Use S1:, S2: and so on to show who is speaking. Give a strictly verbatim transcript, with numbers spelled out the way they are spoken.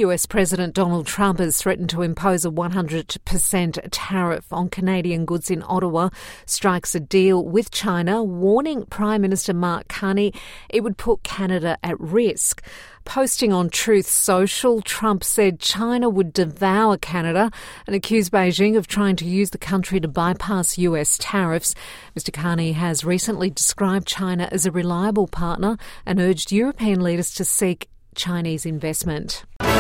S1: U S President Donald Trump has threatened to impose a one hundred percent tariff on Canadian goods in Ottawa, strikes a deal with China, warning Prime Minister Mark Carney it would put Canada at risk. Posting on Truth Social, Trump said China would devour Canada and accused Beijing of trying to use the country to bypass U S tariffs. Mister Carney has recently described China as a reliable partner and urged European leaders to seek Chinese investment.